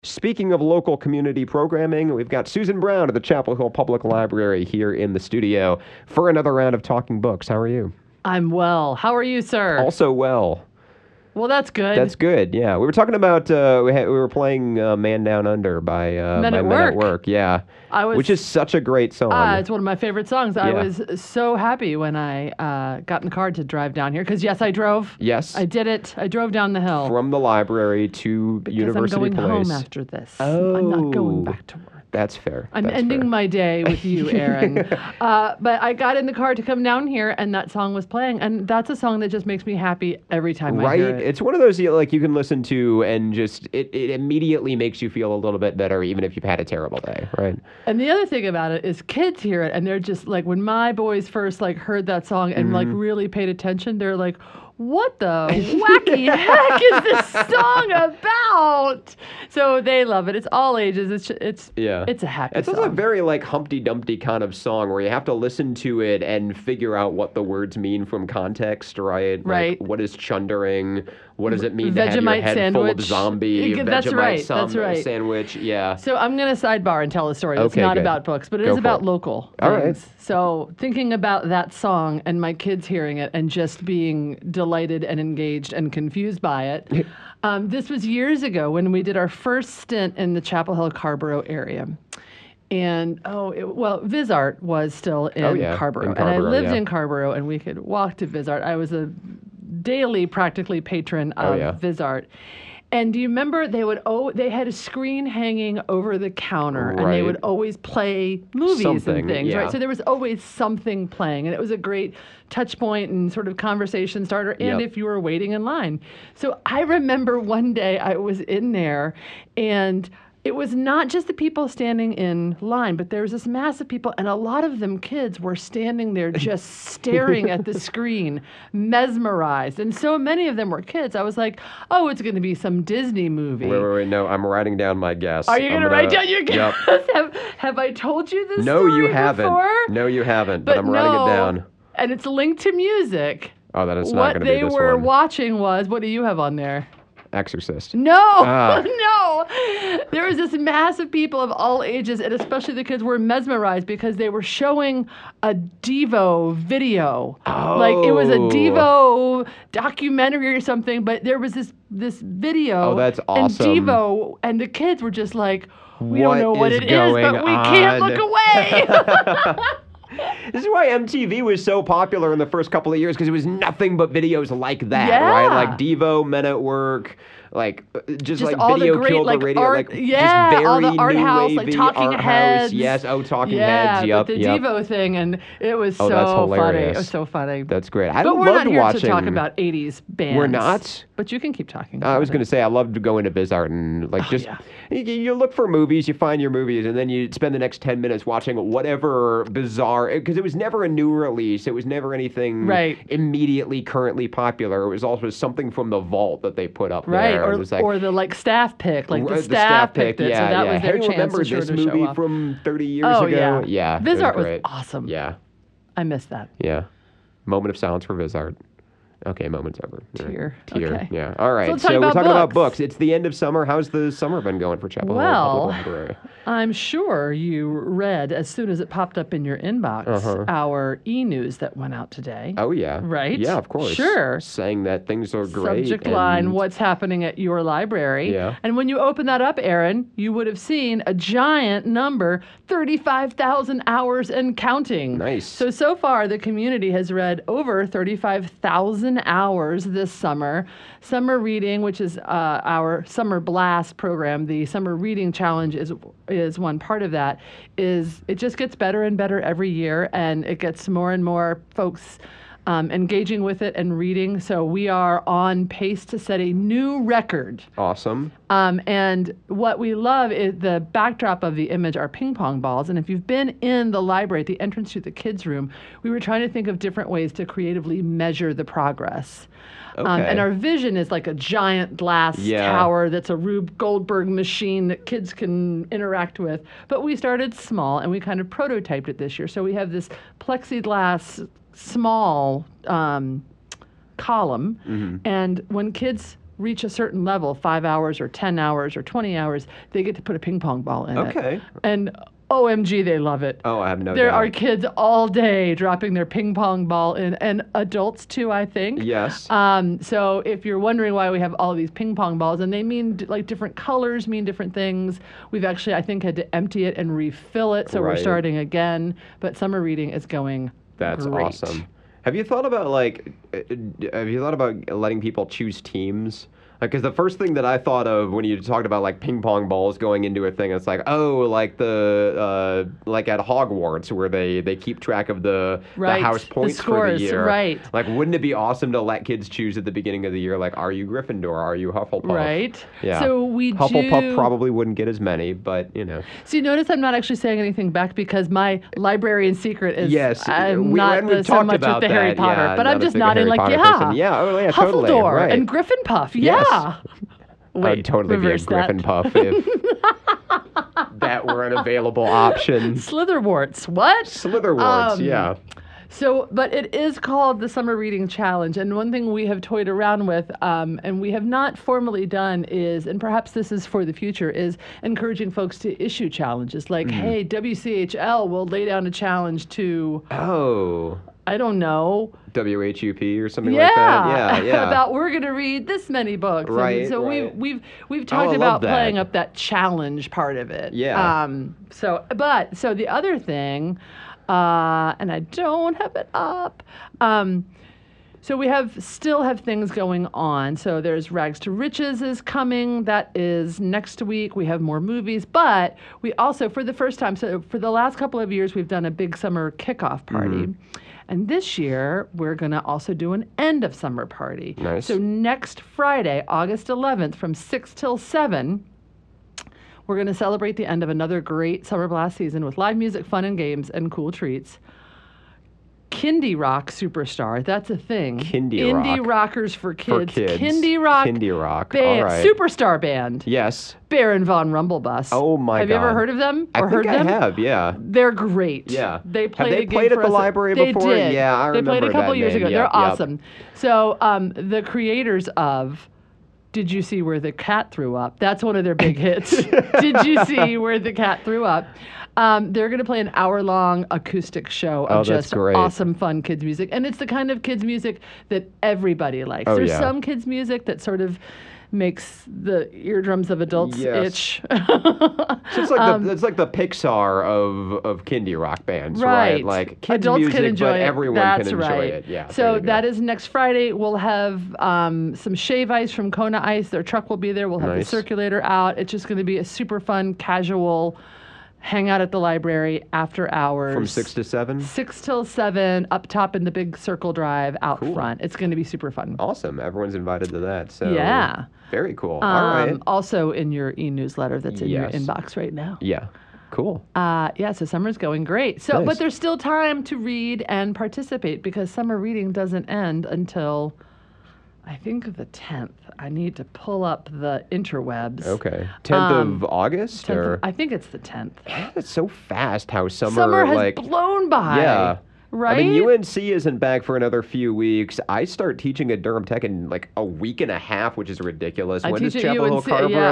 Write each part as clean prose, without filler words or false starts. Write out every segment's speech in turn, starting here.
Speaking of local community programming, we've got Susan Brown of the Chapel Hill Public Library here in the studio for another round of Talking Books. How are you? I'm well. How are you, sir? Also well. Well, that's good. That's good, yeah. We were talking about, we were playing Man Down Under by Men at Men at Work. Work, yeah. Which is such a great song. It's one of my favorite songs. I was so happy when I got in the car to drive down here, because yes, I drove. Yes. I did it. I drove down the hill. From the library to University I'm going Place. home after this. I'm not going back to work. That's fair. I'm ending my day with you, Aaron. But I got in the car to come down here, and that song was playing. And that's a song that just makes me happy every time I hear it. Right? It's one of those, like, you can listen to and just, it immediately makes you feel a little bit better, even if you've had a terrible day, right? And the other thing about it is kids hear it, and they're just like, when my boys first, like, heard that song and, like, really paid attention, they're like, what the wacky heck is this song about? So they love it. It's all ages. It's a happy It's song. also a very like Humpty Dumpty kind of song where you have to listen to it and figure out what the words mean from context, right? Right. Like, what is chundering? What does it mean to have your Vegemite head sandwich. full of zombie? That's Vegemite right. That's right. Sandwich, yeah. So I'm going to sidebar and tell a story that's Okay, not good. about books, but it Go is for about it. local All right. things. So thinking about that song and my kids hearing it and just being delighted and engaged and confused by it. This was years ago when we did our first stint in the Chapel Hill Carborough area. And, Vizart was still in Carborough. And I lived in Carborough, and we could walk to Vizart. I was a daily, practically, patron of Vizart. And do you remember they had a screen hanging over the counter, and they would always play movies and things, right? So there was always something playing, and it was a great touch point and sort of conversation starter, and if you were waiting in line. So I remember one day I was in there, and it was not just the people standing in line, but there was this mass of people, and a lot of them kids were standing there just staring at the screen, mesmerized. And so many of them were kids. I was like, oh, it's going to be some Disney movie. Wait. No, I'm writing down my guess. Are you going to write down your guess? Yep. Have I told you this No, story you haven't. before? No, you haven't, but I'm writing it down. And it's linked to music. Oh, that is not going to be this one. What they were watching was, what do you have on there? Exorcist. No, no. There was this mass of people of all ages, and especially the kids were mesmerized because they were showing a Devo video. Oh. Like it was a Devo documentary or something, but there was this video. Oh, that's awesome. And Devo, and the kids were just like, we don't know what it is, going but we can't look away. This is why MTV was so popular in the first couple of years, because it was nothing but videos like that, Yeah. right? Like Devo, Men at Work, like just like all Video the great, Killed the like, Radio, art, like just very all the art new house, wavy like Talking art Heads. house. Yes, Talking Heads. Yep, but the Devo thing, and it was Oh, that's so funny. hilarious. It was so funny. That's great. I But we're loved not here watching. to talk about 80s bands. We're not? But you can keep talking. I was about going to say, I loved going to Bizart and you look for movies, you find your movies, and then you spend the next 10 minutes watching whatever bizarre, because it was never a new release. It was never anything immediately currently popular. It was also something from the vault that they put up there. Or the like staff pick, like the staff picked it, so that was their Hey, chance remember to this sort of show movie off. from 30 years ago? Yeah. Vizart was great. awesome. Yeah. I missed that. Yeah. Moment of silence for Vizart. Okay, moment's over. Tear. Tear. Okay. Yeah. All right. let's So talk we're about talking about books. books. It's the end of summer. How's the summer been going for Chapel Hill Public Library? I'm sure you read, as soon as it popped up in your inbox, our e-news that went out today. Oh, yeah. Right? Yeah, of course. Sure. Saying that things are great. Subject line, what's happening at your library. Yeah. And when you open that up, Aaron, you would have seen a giant number, 35,000 hours and counting. Nice. So far, the community has read over 35,000 hours this summer. Summer reading, which is our Summer Blast program, the Summer Reading Challenge is one part of that. It just gets better and better every year, and it gets more and more folks engaging with it and reading. So we are on pace to set a new record. Awesome. And what we love is the backdrop of the image are ping pong balls. And if you've been in the library, at the entrance to the kids' room, we were trying to think of different ways to creatively measure the progress. Okay. And our vision is like a giant glass tower that's a Rube Goldberg machine that kids can interact with. But we started small, and we kind of prototyped it this year. So we have this plexiglass small column, and when kids reach a certain level, 5 hours or 10 hours or 20 hours, they get to put a ping pong ball in it. Okay. And OMG, they love it. Oh, I have no doubt. There are kids all day dropping their ping pong ball in, and adults too, I think. Yes. So if you're wondering why we have all these ping pong balls, and they mean like different colors, mean different things. We've actually, I think, had to empty it and refill it, so we're starting again. But summer reading is going That's great. awesome. Have you thought about letting people choose teams? Because the first thing that I thought of when you talked about like ping pong balls going into a thing, it's like, oh, like the like at Hogwarts where they keep track of the house points the scores, for the year. Right. Like, wouldn't it be awesome to let kids choose at the beginning of the year, like, are you Gryffindor? Are you Hufflepuff? Right. Yeah. So Hufflepuff probably wouldn't get as many, but you know. So you notice I'm not actually saying anything back because my librarian secret is I'm not so much with the Harry Potter, but I'm just nodding like, person. Yeah, oh yeah, totally. Huffledore Right. and Gryffindor. Yes. Yeah. Wait, I'd totally be a Gryffindor if that were an available option. Slitherwarts. What? Slitherwarts, yeah. So, but it is called the Summer Reading Challenge. And one thing we have toyed around with, and we have not formally done is, and perhaps this is for the future, is encouraging folks to issue challenges. Like, hey, WCHL will lay down a challenge to... Oh. I don't know. WHUP or something like that. Yeah. About we're going to read this many books. Right. And so we've talked about playing up that challenge part of it. Yeah. So the other thing, and I don't have it up. So we still have things going on. So there's Rags to Riches is coming. That is next week. We have more movies, but we also, for the first time, so for the last couple of years, we've done a big summer kickoff party. And this year, we're going to also do an end of summer party. Nice. So next Friday, August 11th, from 6 till 7, we're going to celebrate the end of another great Summer Blast season with live music, fun and games, and cool treats. Kindy Rock Superstar, that's a thing. Indie rockers for kids. Kindy Rock. Band, all right. Superstar band. Yes. Baron von Rumblebus. Oh my God. Have you ever heard of them? I think I have, yeah. They're great. Yeah. They have they played at the library before? They did. Yeah, I remember They played a couple years ago. Yep, They're awesome. So the creators of Did You See Where the Cat Threw Up? That's one of their big hits. Did You See Where the Cat Threw Up? They're going to play an hour-long acoustic show of just awesome, fun kids' music. And it's the kind of kids' music that everybody likes. There's some kids' music that sort of makes the eardrums of adults itch. So it's like the Pixar of Kindy Rock bands, right? Like kids adults music, can enjoy but everyone That's can enjoy right. it. Yeah. So that is next Friday. We'll have some shave ice from Kona Ice. Their truck will be there. We'll have the circulator out. It's just going to be a super fun, casual hang out at the library after hours. From 6 to 7? 6 till 7, up top in the big circle drive out front. It's going to be super fun. Awesome. Everyone's invited to that. So yeah. Very cool. All right. Also in your e-newsletter that's in your inbox right now. Yeah. Cool. So summer's going great. So, but there's still time to read and participate because summer reading doesn't end until... I think the 10th. I need to pull up the interwebs. Okay. 10th of August? 10th I think it's the 10th. It's so fast how summer has blown by. Yeah. Right? I mean, UNC isn't back for another few weeks. I start teaching at Durham Tech in like a week and a half, which is ridiculous. When does Chapel Hill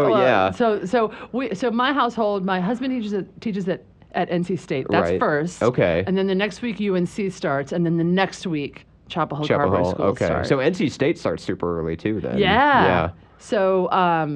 Carrboro? So my household, my husband teaches at NC State. That's first. Okay. And then the next week UNC starts, and then the next week Chapel Hill Carrboro School starts. So NC State starts super early too then. Yeah. So,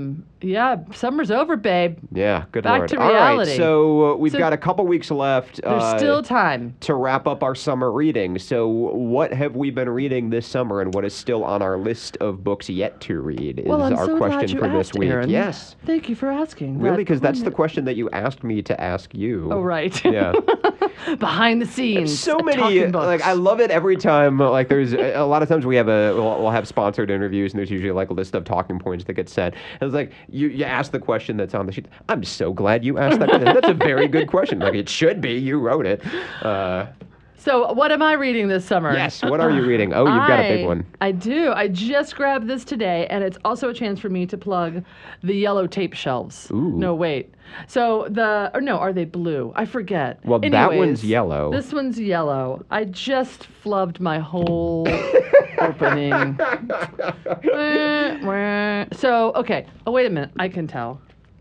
summer's over, babe. Yeah, good Back Lord. to reality. All right, so we've got a couple weeks left. There's still time. To wrap up our summer reading. So what have we been reading this summer and what is still on our list of books yet to read is I'm our so question glad for this week. Aaron. Yes. Thank you for asking. Really, because that's the question that you asked me to ask you. Oh, right. Yeah. Behind the scenes. So many, like, I love it every time. Like, there's a lot of times we'll have sponsored interviews, and there's usually like a list of talking points that get said. And it's like you ask the question that's on the sheet. I'm so glad you asked that question. That's a very good question. Like, it should be. You wrote it. So what am I reading this summer? Yes, what are you reading? Oh, you've got a big one. I do. I just grabbed this today, and it's also a chance for me to plug the yellow tape shelves. Ooh. No, wait. So are they blue? I forget. Well, that one's yellow. This one's yellow. I just flubbed my whole opening. So, okay. Oh, wait a minute. I can tell.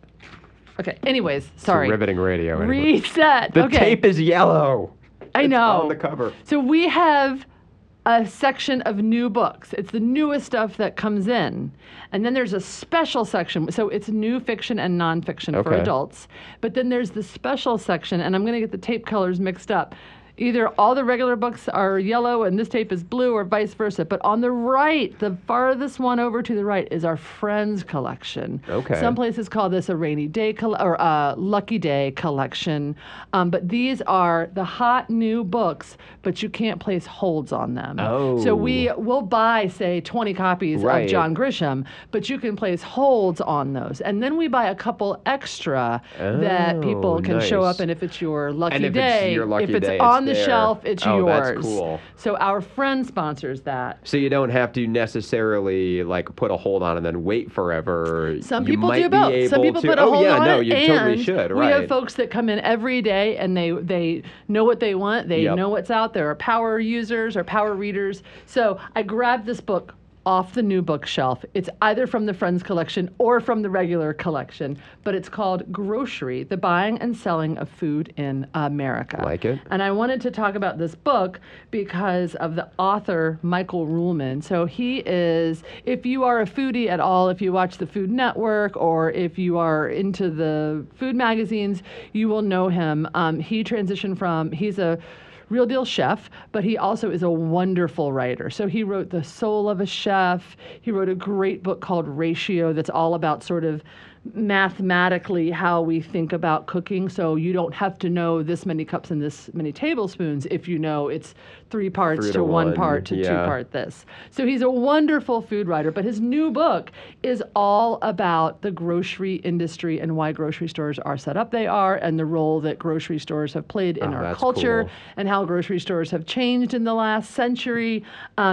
Okay. Anyways, sorry. It's riveting radio. Anyway. Reset. The tape is yellow. I know. It's on the cover. So we have a section of new books. It's the newest stuff that comes in. And then there's a special section. So it's new fiction and nonfiction for adults. But then there's the special section, and I'm going to get the tape colors mixed up. Either all the regular books are yellow and this tape is blue, or vice versa. But on the right, the farthest one over to the right, is our Friends collection. Okay. Some places call this a rainy day or a lucky day collection. But these are the hot new books, but you can't place holds on them. Oh. So we'll buy, say, 20 copies of John Grisham, but you can place holds on those. And then we buy a couple extra that people can show up, and if it's your lucky day, if it's on the shelf, it's yours. That's cool. So our friend sponsors that. So you don't have to necessarily like put a hold on and then wait forever. Some people do both. Some people put a hold on it. You totally should. We have folks that come in every day and they know what they want. They know what's out there. Are power users or power readers. So I grabbed this book off the new bookshelf. It's either from the Friends collection or from the regular collection, but it's called Grocery: The Buying and Selling of Food in America. Like it. And I wanted to talk about this book because of the author, Michael Ruhlman. So he is, if you are a foodie at all, if you watch the Food Network or if you are into the food magazines, you will know him. He transitioned from, he's a real deal chef, but he also is a wonderful writer. So he wrote The Soul of a Chef. He wrote a great book called Ratio that's all about sort of mathematically how we think about cooking. So you don't have to know this many cups and this many tablespoons if you know it's 3 parts to 1 part to 2 part this. So he's a wonderful food writer, but his new book is all about the grocery industry and why grocery stores are set up they are, and the role that grocery stores have played in our culture, and how grocery stores have changed in the last century.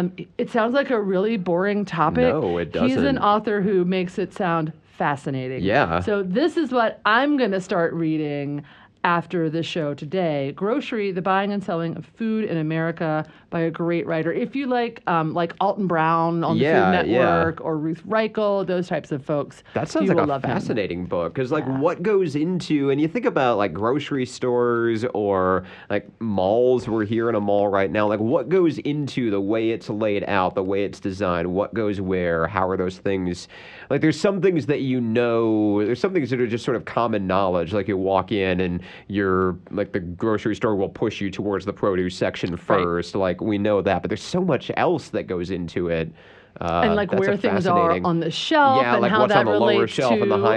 It sounds like a really boring topic. No, it doesn't. He's an author who makes it sound fascinating. Yeah. So this is what I'm going to start reading after the show today. Grocery: The Buying and Selling of Food in America by a great writer. If you like Alton Brown on the Food Network or Ruth Reichl, those types of folks. That sounds like a fascinating book, because what goes into, and you think about like grocery stores or like malls, we're here in a mall right now, like what goes into the way it's laid out, the way it's designed, what goes where, how are those things, like there's some things that there's some things that are just sort of common knowledge, like you walk in and you're like the grocery store will push you towards the produce section first, like we know that, but there's so much else that goes into it. And like where things are on the shelf, and like how that relates to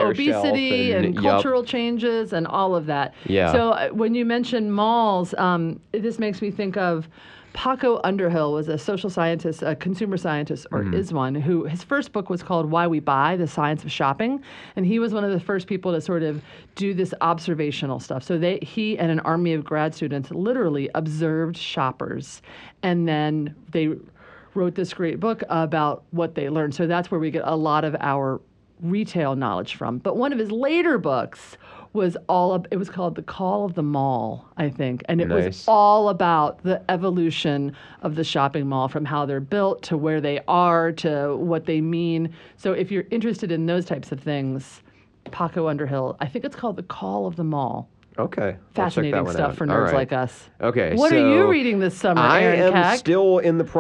obesity and cultural changes and all of that. Yeah. So when you mention malls, this makes me think of Paco Underhill. Was a social scientist, a consumer scientist, or is one, who his first book was called Why We Buy: The Science of Shopping. And he was one of the first people to sort of do this observational stuff. So he and an army of grad students literally observed shoppers, and then they wrote this great book about what they learned. So that's where we get a lot of our retail knowledge from. But one of his later books was it was called The Call of the Mall, I think. And it was all about the evolution of the shopping mall, from how they're built to where they are to what they mean. So if you're interested in those types of things, Paco Underhill, I think it's called The Call of the Mall. Okay. Fascinating stuff for nerds like us. Okay. What are you reading this summer, Aaron Kack? I am still in the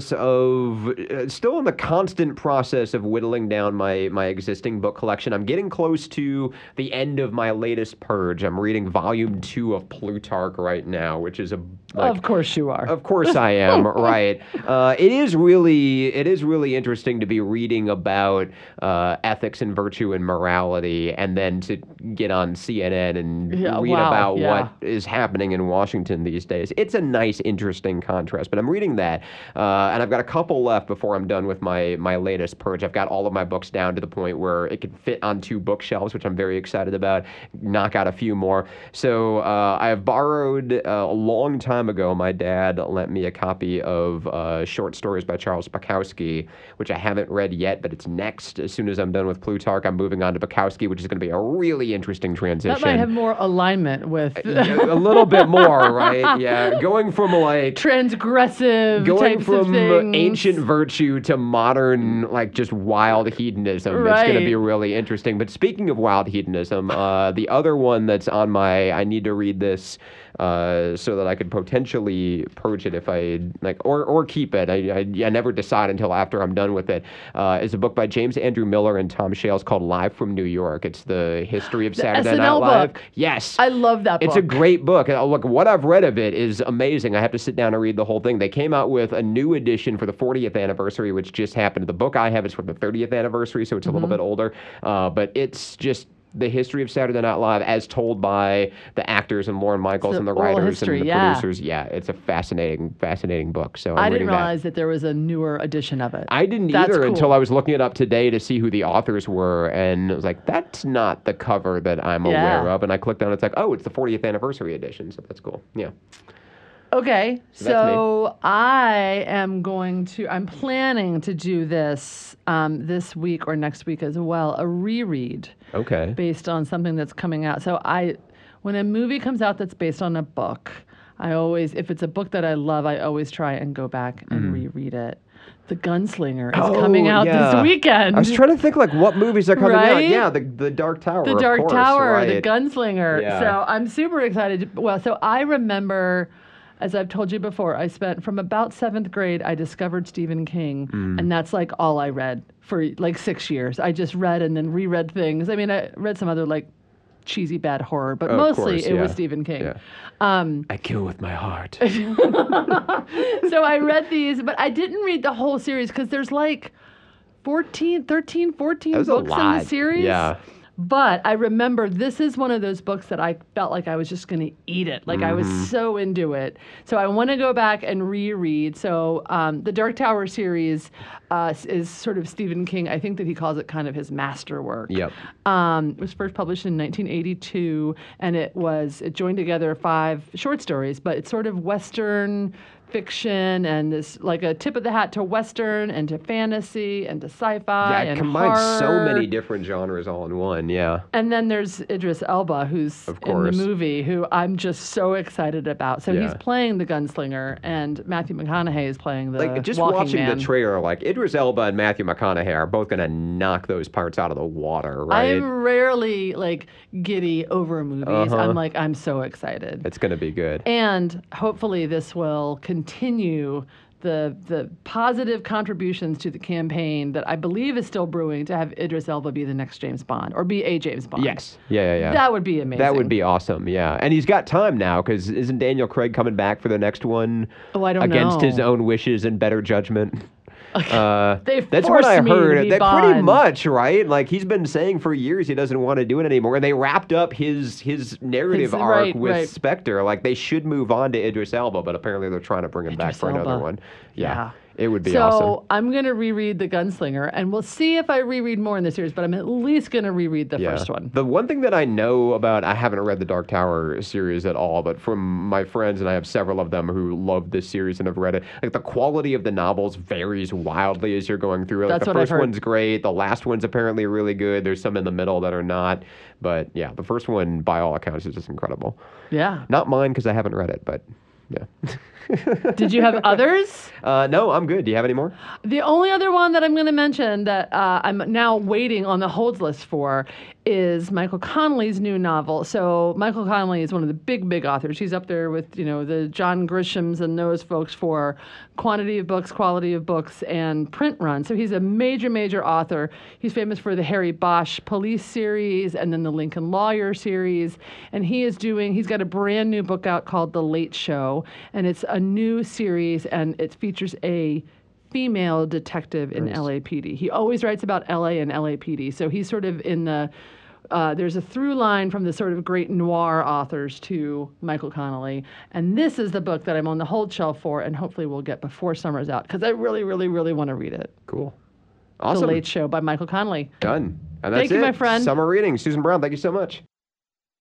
constant process of whittling down my existing book collection. I'm getting close to the end of my latest purge. I'm reading volume 2 of Plutarch right now, which is of course you are. Of course I am, right. It is really interesting to be reading about ethics and virtue and morality, and then to get on CNN and read about what is happening in Washington these days. It's a nice, interesting contrast. But I'm reading that, and I've got a couple left before I'm done with my latest purge. I've got all of my books down to the point where it can fit on 2 bookshelves, which I'm very excited about. Knock out a few more. So I have borrowed a long time ago. My dad lent me a copy of short stories by Charles Bukowski, which I haven't read yet, but it's next. As soon as I'm done with Plutarch, I'm moving on to Bukowski, which is going to be a really interesting transition. That might have more alignment with a little bit more, right? Yeah, going from like transgressive, going types from of things. ancient virtue to modern, like just wild hedonism. Right. It's going to be really interesting. But speaking of wild hedonism, the other one that's on my, I need to read this so that I could potentially purge it if I like, or keep it. I never decide until after I'm done with it. Is a book by James Andrew Miller and Tom Shales called Live from New York. It's the history of Saturday Night Live. Book. Yes, I love that book. It's a great book. Look, what I've read of it is amazing. I have to sit down and read the whole thing. They came out with a new edition for the 40th anniversary, which just happened. The book I have is for the 30th anniversary, so it's a little bit older. But it's just the history of Saturday Night Live as told by the actors and Lorne Michaels and the writers and the producers. Yeah, it's a fascinating book. So I didn't realize that there was a newer edition of it. I didn't either until I was looking it up today to see who the authors were, and I was like, that's not the cover that I'm aware of. And I clicked on it, it's like, oh, it's the 40th anniversary edition, so that's cool. Yeah. Okay, so I'm planning to do this this week or next week as well, a reread. Okay. Based on something that's coming out. So when a movie comes out that's based on a book, if it's a book that I love, I always try and go back and reread it. The Gunslinger is coming out this weekend. I was trying to think like what movies are coming out. Yeah, the Dark Tower. The Dark Tower, right. The Gunslinger. Yeah. So I'm super excited. So I remember, as I've told you before, I spent from about 7th grade, I discovered Stephen King, and that's like all I read for like 6 years. I just read and then reread things. I mean, I read some other like cheesy bad horror, but mostly it was Stephen King. Yeah. I kill with my heart. So I read these, but I didn't read the whole series because there's like 13, 14 books in the series. Yeah. But I remember this is one of those books that I felt like I was just going to eat it. Like I was so into it. So I want to go back and reread. So the Dark Tower series is sort of Stephen King. I think that he calls it kind of his masterwork. Yep. It was first published in 1982, and it joined together 5 short stories, but it's sort of Western fiction and this like a tip of the hat to Western and to fantasy and to sci-fi and combines horror. So many different genres all in one. Yeah. And then there's Idris Elba, who's in the movie, who I'm just so excited about. So he's playing the Gunslinger, and Matthew McConaughey is playing the like just walking watching man. the trailer, like Idris Elba and Matthew McConaughey are both gonna knock those parts out of the water, right? I'm rarely like giddy over movies. I'm so excited. It's gonna be good. And hopefully this will continue the positive contributions to the campaign that I believe is still brewing to have Idris Elba be the next James Bond, or be a James Bond. Yes. Yeah. That would be amazing. That would be awesome, yeah. And he's got time now, because isn't Daniel Craig coming back for the next one? Oh, I don't know. Against his own wishes and better judgment? That's what I heard. Pretty much, right? Like he's been saying for years he doesn't want to do it anymore. And they wrapped up his narrative arc with Spectre. Like they should move on to Idris Elba, but apparently they're trying to bring him back for another one. Yeah. It would be awesome. So I'm going to reread The Gunslinger, and we'll see if I reread more in the series, but I'm at least going to reread the first one. The one thing that I know about, I haven't read the Dark Tower series at all, but from my friends, and I have several of them who love this series and have read it, like the quality of the novels varies wildly as you're going through it. Like the first one's great. The last one's apparently really good. There's some in the middle that are not. But yeah, the first one, by all accounts, is just incredible. Yeah. Not mine because I haven't read it, but yeah. Did you have others? No, I'm good. Do you have any more? The only other one that I'm going to mention that I'm now waiting on the holds list for is Michael Connelly's new novel. So Michael Connelly is one of the big authors. He's up there with, the John Grishams and those folks for quantity of books, quality of books, and print run. So he's a major author. He's famous for the Harry Bosch Police series and then the Lincoln Lawyer series. And he's got a brand new book out called The Late Show. And it's a new series, and it features a female detective in LAPD. He always writes about LA and LAPD, so he's sort of in the There's a through line from the sort of great noir authors to Michael Connelly. And this is the book that I'm on the hold shelf for, and hopefully we'll get before summer's out, because I really, really, really want to read it. Cool. Awesome. The Late Show by Michael Connelly. Done. And that's Thank you, my friend. Summer reading. Susan Brown, thank you so much.